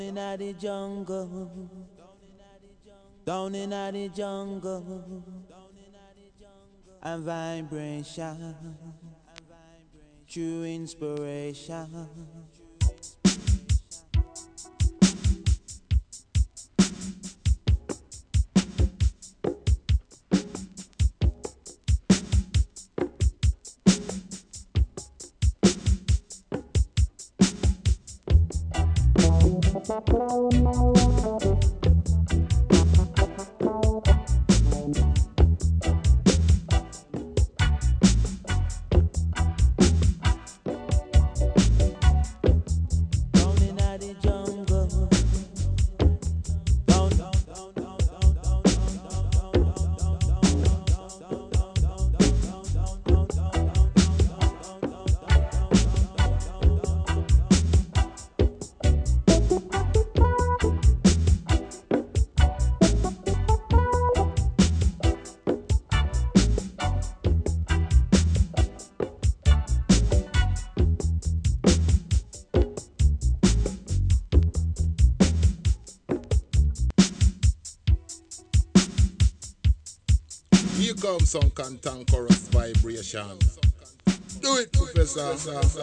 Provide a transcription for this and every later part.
inna the jungle, down inna the jungle, and vibration, true inspiration. Here comes some cantankerous vibration. Do it, Professor.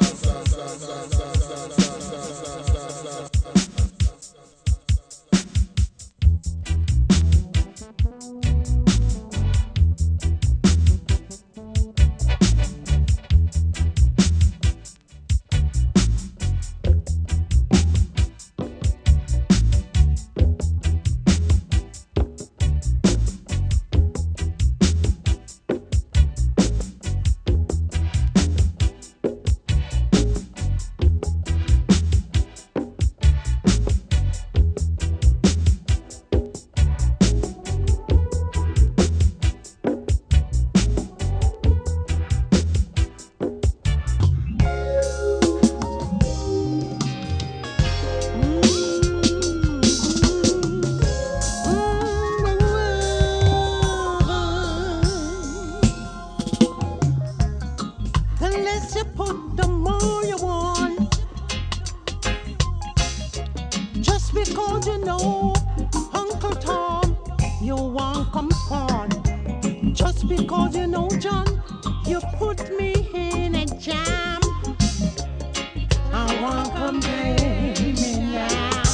The less you put, the more you want. Just because you know Uncle Tom, you won't conform. Just because you know John, you put me in a jam. I won't complain now.